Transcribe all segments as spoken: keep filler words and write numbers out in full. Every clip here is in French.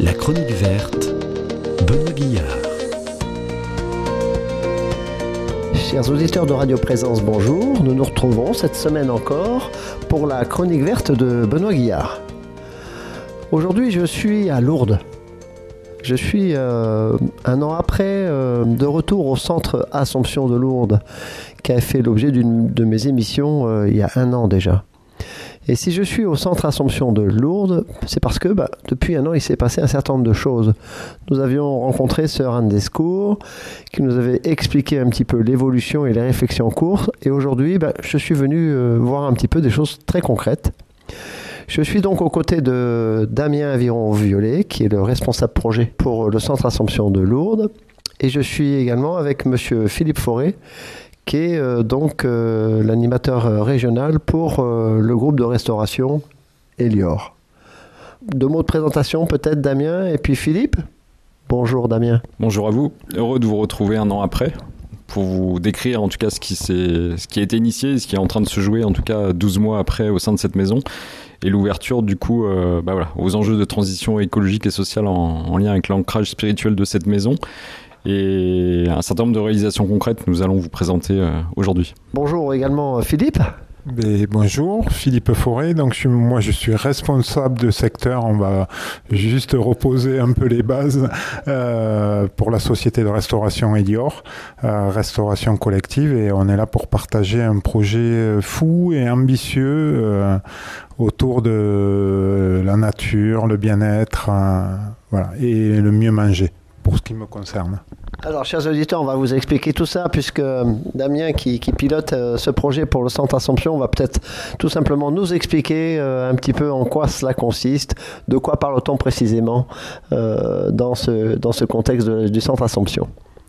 La chronique verte, Benoît Guillard. Chers auditeurs de Radio Présence, bonjour. Nous nous retrouvons cette semaine encore pour la chronique verte de Benoît Guillard. Aujourd'hui, je suis à Lourdes. Je suis euh, un an après euh, de retour au centre Assomption de Lourdes, qui a fait l'objet d'une de mes émissions euh, il y a un an déjà. Et si je suis au centre Assomption de Lourdes, c'est parce que bah, depuis un an, il s'est passé un certain nombre de choses. Nous avions rencontré Sœur Anne Descours, qui nous avait expliqué un petit peu l'évolution et les réflexions en cours. Et aujourd'hui, bah, je suis venu euh, voir un petit peu des choses très concrètes. Je suis donc aux côtés de Damien Aviron-Violet, qui est le responsable projet pour le centre Assomption de Lourdes. Et je suis également avec monsieur Philippe Forêt, qui est euh, donc euh, l'animateur euh, régional pour euh, le groupe de restauration Elior. Deux mots de présentation peut-être, Damien, et puis Philippe. Bonjour Damien. Bonjour à vous, heureux de vous retrouver un an après pour vous décrire en tout cas ce qui, s'est, ce qui a été initié, ce qui est en train de se jouer en tout cas douze mois après au sein de cette maison et l'ouverture du coup euh, bah voilà, aux enjeux de transition écologique et sociale en, en lien avec l'ancrage spirituel de cette maison. Et un certain nombre de réalisations concrètes que nous allons vous présenter euh, aujourd'hui. Bonjour également Philippe. Mais bonjour, Philippe Forêt. Donc je suis, moi je suis responsable de secteur. On va juste reposer un peu les bases euh, pour la société de restauration Elior, euh, restauration collective, et on est là pour partager un projet fou et ambitieux euh, autour de la nature, le bien-être, euh, voilà, et le mieux manger. Pour ce qui me concerne. Alors, chers auditeurs, on va vous expliquer tout ça, puisque Damien, qui, qui pilote euh, ce projet pour le centre Assomption, va peut-être tout simplement nous expliquer euh, un petit peu en quoi cela consiste, de quoi parle-t-on précisément euh, dans, ce, dans ce contexte de, du centre Assomption.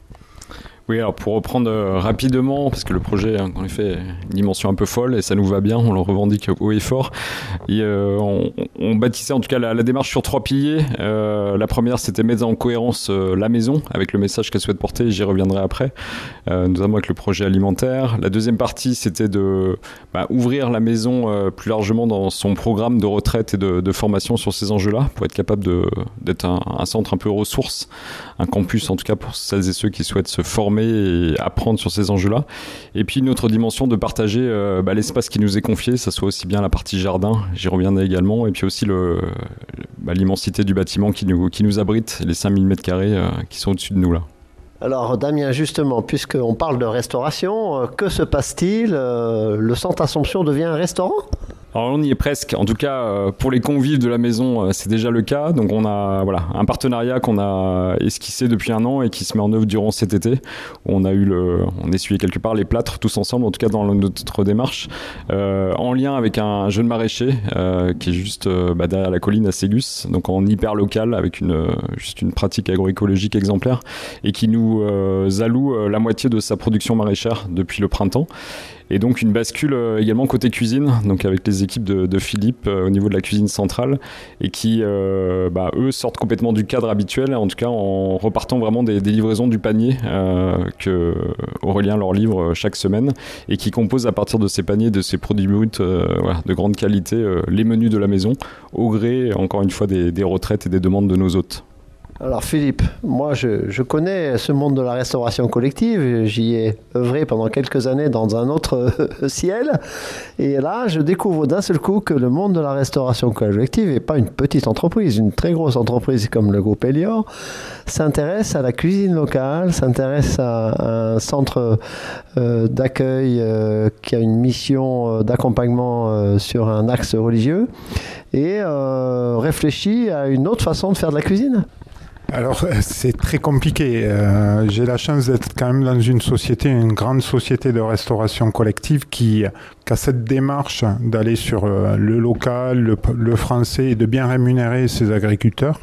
Oui, alors pour reprendre euh, rapidement, parce que le projet a en effet une dimension un peu folle et ça nous va bien, on le revendique haut et fort. Et, euh, on, on bâtissait en tout cas la, la démarche sur trois piliers. Euh, la première, c'était mettre en cohérence euh, la maison avec le message qu'elle souhaite porter, j'y reviendrai après, euh, notamment avec le projet alimentaire. La deuxième partie, c'était de bah, ouvrir la maison euh, plus largement dans son programme de retraite et de, de formation sur ces enjeux-là, pour être capable de, d'être un, un centre un peu ressource, un campus en tout cas pour celles et ceux qui souhaitent se former et apprendre sur ces enjeux-là. Et puis une autre dimension de partager euh, bah, l'espace qui nous est confié, ça soit aussi bien la partie jardin, j'y reviendrai également, et puis aussi le, bah, l'immensité du bâtiment qui nous, qui nous abrite, les cinq mille mètres carrés euh, qui sont au-dessus de nous là. Alors Damien, justement, puisqu'on parle de restauration, euh, que se passe-t-il euh, Le centre Assomption devient un restaurant ? Alors on y est presque, en tout cas euh, pour les convives de la maison euh, c'est déjà le cas, donc on a voilà, un partenariat qu'on a esquissé depuis un an et qui se met en œuvre durant cet été, où on a eu le, on essuyait quelque part les plâtres tous ensemble, en tout cas dans notre démarche, euh, en lien avec un jeune maraîcher euh, qui est juste euh, bah, derrière la colline à Ségus, donc en hyper local avec une, euh, juste une pratique agroécologique exemplaire et qui nous euh, alloue euh, la moitié de sa production maraîchère depuis le printemps. Et donc une bascule euh, également côté cuisine, donc avec les équipes de, de Philippe euh, au niveau de la cuisine centrale, et qui, euh, bah, eux, sortent complètement du cadre habituel, en tout cas en repartant vraiment des, des livraisons du panier euh, que Aurélien leur livre chaque semaine, et qui composent à partir de ces paniers, de ces produits bruts euh, voilà, de grande qualité, euh, les menus de la maison, au gré, encore une fois, des, des retraites et des demandes de nos hôtes. Alors Philippe, moi je, je connais ce monde de la restauration collective, j'y ai œuvré pendant quelques années dans un autre euh, ciel, et là je découvre d'un seul coup que le monde de la restauration collective n'est pas une petite entreprise, une très grosse entreprise comme le groupe Elior, s'intéresse à la cuisine locale, s'intéresse à un centre euh, d'accueil euh, qui a une mission euh, d'accompagnement euh, sur un axe religieux, et euh, réfléchit à une autre façon de faire de la cuisine. Alors, c'est très compliqué. Euh, j'ai la chance d'être quand même dans une société, une grande société de restauration collective qui, qui a cette démarche d'aller sur euh, le local, le, le français et de bien rémunérer ses agriculteurs.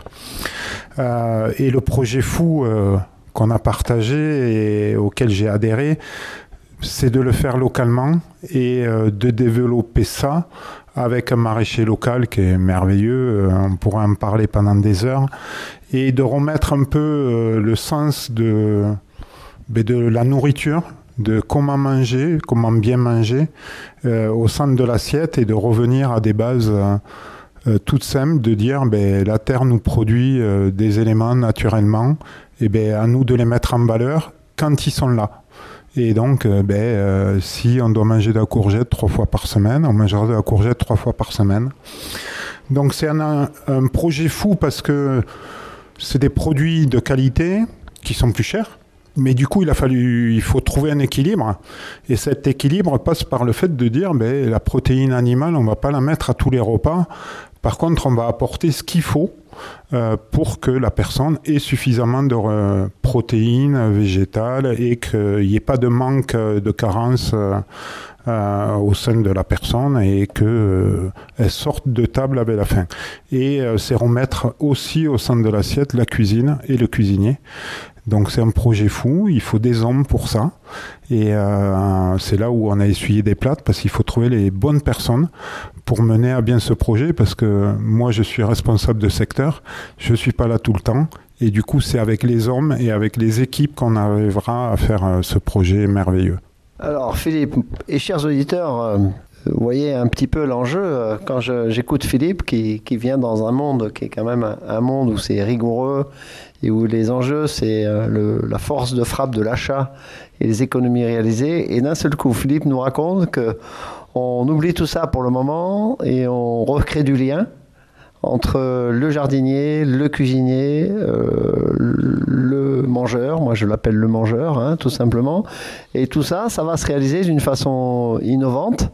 Euh, et le projet fou euh, qu'on a partagé et auquel j'ai adhéré, c'est de le faire localement et euh, de développer ça avec un maraîcher local qui est merveilleux, euh, on pourrait en parler pendant des heures, et de remettre un peu euh, le sens de, de la nourriture, de comment manger, comment bien manger euh, au centre de l'assiette, et de revenir à des bases euh, euh, toute simple de dire ben, la terre nous produit euh, des éléments naturellement, et ben, à nous de les mettre en valeur quand ils sont là. Et donc, euh, ben, euh, si on doit manger de la courgette trois fois par semaine, on mangera de la courgette trois fois par semaine. Donc c'est un, un projet fou parce que c'est des produits de qualité qui sont plus chers. Mais du coup, il a fallu, il faut trouver un équilibre. Et cet équilibre passe par le fait de dire, ben, la protéine animale, on ne va pas la mettre à tous les repas. Par contre, on va apporter ce qu'il faut euh, pour que la personne ait suffisamment de euh, protéines végétales et qu'il n'y ait pas de manque de carence euh, euh, au sein de la personne et qu'elle euh, sorte de table avec la faim. Et euh, c'est remettre aussi au centre de l'assiette la cuisine et le cuisinier. Donc c'est un projet fou, il faut des hommes pour ça. Et euh, c'est là où on a essuyé des plâtres parce qu'il faut trouver les bonnes personnes pour mener à bien ce projet parce que moi je suis responsable de secteur, je ne suis pas là tout le temps. Et du coup c'est avec les hommes et avec les équipes qu'on arrivera à faire euh, ce projet merveilleux. Alors Philippe et chers auditeurs, euh, vous voyez un petit peu l'enjeu euh, quand je, j'écoute Philippe qui, qui vient dans un monde qui est quand même un, un monde où c'est rigoureux et où les enjeux c'est euh, le, la force de frappe de l'achat et les économies réalisées. Et d'un seul coup, Philippe nous raconte qu'on oublie tout ça pour le moment et on recrée du lien entre le jardinier, le cuisinier, euh, le mangeur, moi je l'appelle le mangeur, hein, tout simplement. Et tout ça, ça va se réaliser d'une façon innovante,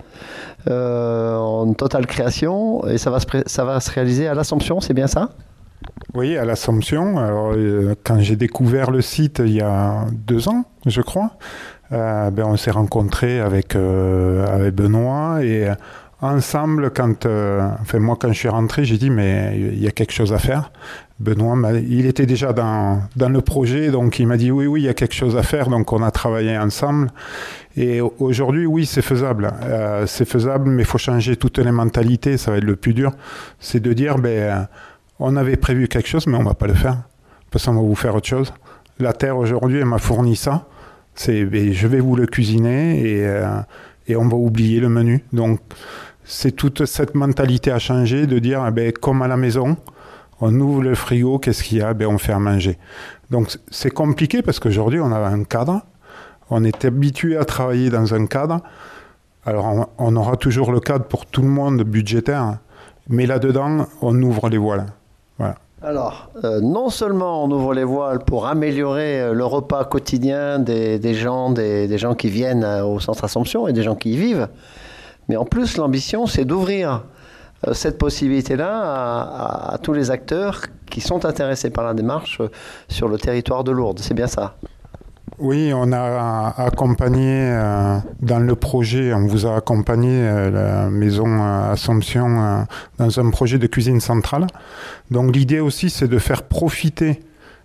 euh, en totale création, et ça va se, pré- ça va se réaliser à l'Assomption, c'est bien ça ? Oui, à l'Assomption. Alors, euh, quand j'ai découvert le site il y a deux ans, je crois, euh, ben, on s'est rencontrés avec, euh, avec Benoît et ensemble, quand, euh, enfin moi quand je suis rentré, j'ai dit mais il y a quelque chose à faire. Benoît, il était déjà dans, dans le projet, donc il m'a dit oui, oui, il y a quelque chose à faire, donc on a travaillé ensemble. Et aujourd'hui, oui, c'est faisable. Euh, c'est faisable, mais il faut changer toutes les mentalités, ça va être le plus dur. C'est de dire, ben, on avait prévu quelque chose, mais on ne va pas le faire, parce qu'on va vous faire autre chose. La terre, aujourd'hui, elle m'a fourni ça. C'est, ben, je vais vous le cuisiner et, euh, et on va oublier le menu. Donc, c'est toute cette mentalité à changer, de dire, ben, comme à la maison, on ouvre le frigo, qu'est-ce qu'il y a? Ben, on fait à manger. Donc c'est compliqué parce qu'aujourd'hui, on a un cadre, on est habitué à travailler dans un cadre. Alors on, on aura toujours le cadre pour tout le monde budgétaire, mais là-dedans, on ouvre les voiles. Voilà. Alors, euh, non seulement on ouvre les voiles pour améliorer euh, le repas quotidien des, des, gens, des, des gens qui viennent euh, au Centre Assomption et des gens qui y vivent, mais en plus, l'ambition, c'est d'ouvrir euh, cette possibilité-là à, à, à tous les acteurs qui sont intéressés par la démarche euh, sur le territoire de Lourdes. C'est bien ça? Oui, on a accompagné euh, dans le projet, on vous a accompagné euh, la maison euh, Assomption euh, dans un projet de cuisine centrale. Donc l'idée aussi, c'est de faire profiter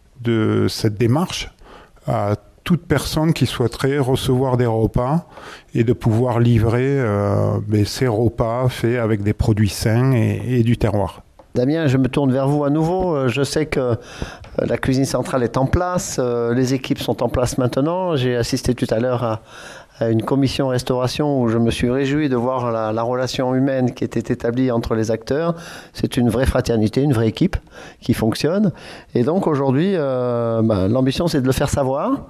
de cette démarche à toute personne qui souhaiterait recevoir des repas et de pouvoir livrer euh, ben, ces repas faits avec des produits sains et, et du terroir. Damien, je me tourne vers vous à nouveau. Je sais que la cuisine centrale est en place, les équipes sont en place maintenant. J'ai assisté tout à l'heure à, à une commission restauration où je me suis réjoui de voir la, la relation humaine qui était établie entre les acteurs. C'est une vraie fraternité, une vraie équipe qui fonctionne. Et donc aujourd'hui, euh, ben, l'ambition c'est de le faire savoir.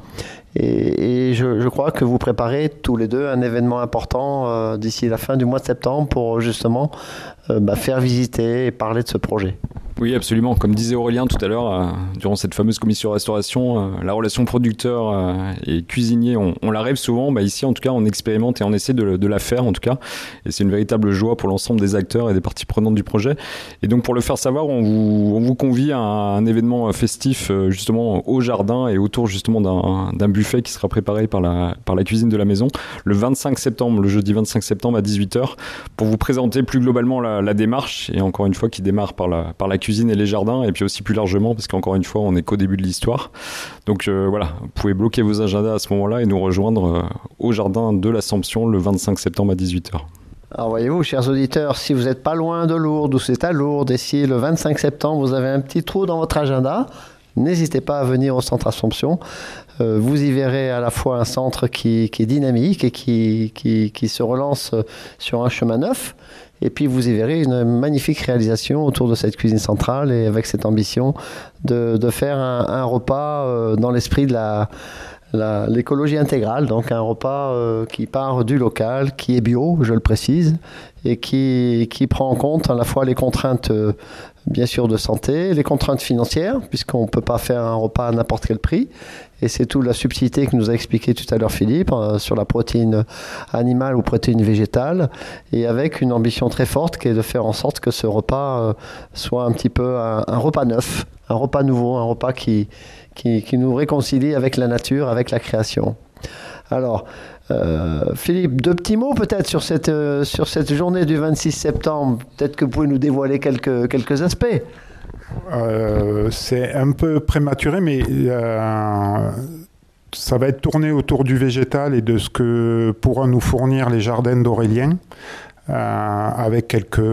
Et, et je, je crois que vous préparez tous les deux un événement important euh, d'ici la fin du mois de septembre pour justement euh, bah, faire visiter et parler de ce projet. Oui, absolument. Comme disait Aurélien tout à l'heure, euh, durant cette fameuse commission restauration, euh, la relation producteur euh, et cuisinier, on, on la rêve souvent. Bah, ici, en tout cas, on expérimente et on essaie de, de la faire, en tout cas. Et c'est une véritable joie pour l'ensemble des acteurs et des parties prenantes du projet. Et donc, pour le faire savoir, on vous, on vous convie à un, un événement festif, euh, justement, au jardin et autour, justement, d'un, d'un buffet qui sera préparé par la, par la cuisine de la maison, le vingt-cinq septembre, le jeudi vingt-cinq septembre à dix-huit heures, pour vous présenter plus globalement la, la démarche, et encore une fois, qui démarre par la, par la cuisine et les jardins, et puis aussi plus largement, parce qu'encore une fois, on n'est qu'au début de l'histoire. Donc euh, voilà, vous pouvez bloquer vos agendas à ce moment-là et nous rejoindre euh, au jardin de l'Assomption le vingt-cinq septembre à dix-huit heures. Alors voyez-vous, chers auditeurs, si vous n'êtes pas loin de Lourdes ou c'est à Lourdes, et si le vingt-cinq septembre, vous avez un petit trou dans votre agenda, n'hésitez pas à venir au Centre Assomption. Euh, vous y verrez à la fois un centre qui, qui est dynamique et qui, qui, qui se relance sur un chemin neuf, Et puis vous y verrez une magnifique réalisation autour de cette cuisine centrale et avec cette ambition de, de faire un, un repas euh, dans l'esprit de la, la, l'écologie intégrale. Donc un repas euh, qui part du local, qui est bio, je le précise, et qui, qui prend en compte à la fois les contraintes euh, bien sûr de santé, les contraintes financières, puisqu'on ne peut pas faire un repas à n'importe quel prix. Et c'est toute la subtilité que nous a expliqué tout à l'heure Philippe euh, sur la protéine animale ou protéine végétale, et avec une ambition très forte qui est de faire en sorte que ce repas euh, soit un petit peu un, un repas neuf, un repas nouveau, un repas qui, qui, qui nous réconcilie avec la nature, avec la création. Alors, euh, Philippe, deux petits mots peut-être sur cette, euh, sur cette journée du vingt-six septembre. Peut-être que vous pouvez nous dévoiler quelques, quelques aspects. Euh, c'est un peu prématuré, mais euh, ça va être tourné autour du végétal et de ce que pourront nous fournir les jardins d'Aurélien, euh, avec quelques,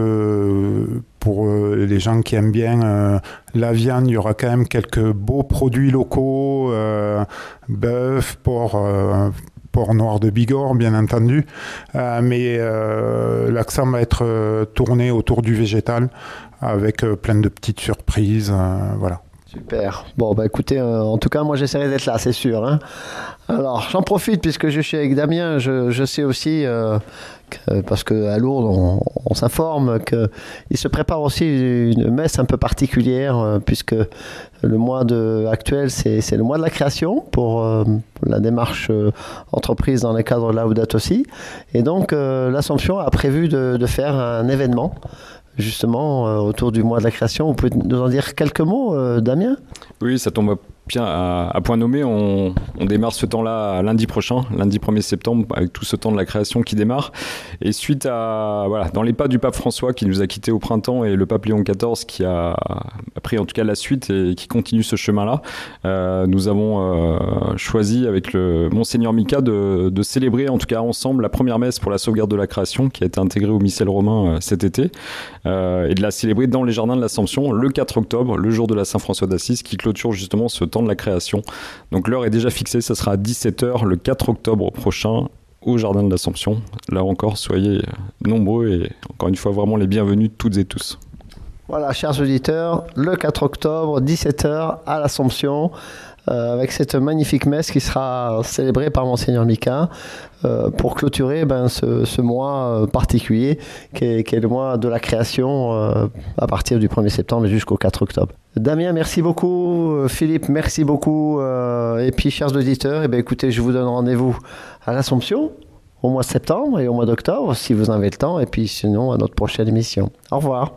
pour euh, les gens qui aiment bien euh, la viande, il y aura quand même quelques beaux produits locaux, euh, bœuf, porc, euh, porc noir de Bigorre, bien entendu, euh, mais euh, l'accent va être euh, tourné autour du végétal, avec euh, plein de petites surprises, euh, voilà. Super. Bon, bah écoutez, euh, en tout cas, moi j'essaierai d'être là, c'est sûr. Hein. Alors, j'en profite puisque je suis avec Damien, je, je sais aussi, euh, que, parce qu'à Lourdes, on, on s'informe qu'il se prépare aussi une messe un peu particulière, euh, puisque le mois de, actuel, c'est, c'est le mois de la création pour euh, la démarche euh, entreprise dans le cadre de Laudato Si. Et donc, euh, l'Assomption a prévu de, de faire un événement justement euh, autour du mois de la création. Vous pouvez nous en dire quelques mots, euh, Damien ? Oui, ça tombe bien à, à point nommé. On, on démarre ce temps-là lundi prochain, lundi premier septembre, avec tout ce temps de la création qui démarre. Et suite à, voilà, dans les pas du pape François qui nous a quittés au printemps et le pape Léon quatorze qui a, a pris en tout cas la suite et qui continue ce chemin-là, euh, nous avons euh, choisi avec le Monseigneur Mika de, de célébrer en tout cas ensemble la première messe pour la sauvegarde de la création qui a été intégrée au missel romain euh, cet été, euh, et de la célébrer dans les jardins de l'Assomption le quatre octobre, le jour de la Saint-François d'Assise, qui clôture justement ce temps de la création. Donc l'heure est déjà fixée, ça sera à dix-sept heures le quatre octobre prochain au jardin de l'Assomption. Là encore, soyez nombreux et encore une fois vraiment les bienvenus toutes et tous. Voilà, chers auditeurs, le quatre octobre, dix-sept heures à l'Assomption, euh, avec cette magnifique messe qui sera célébrée par Monseigneur Mika euh, pour clôturer ben, ce, ce mois particulier qui est, qui est le mois de la création euh, à partir du premier septembre jusqu'au quatre octobre. Damien, merci beaucoup. Philippe, merci beaucoup. Euh, et puis, chers auditeurs, eh bien, écoutez, je vous donne rendez-vous à l'Assomption au mois de septembre et au mois d'octobre, si vous en avez le temps, et puis sinon à notre prochaine émission. Au revoir.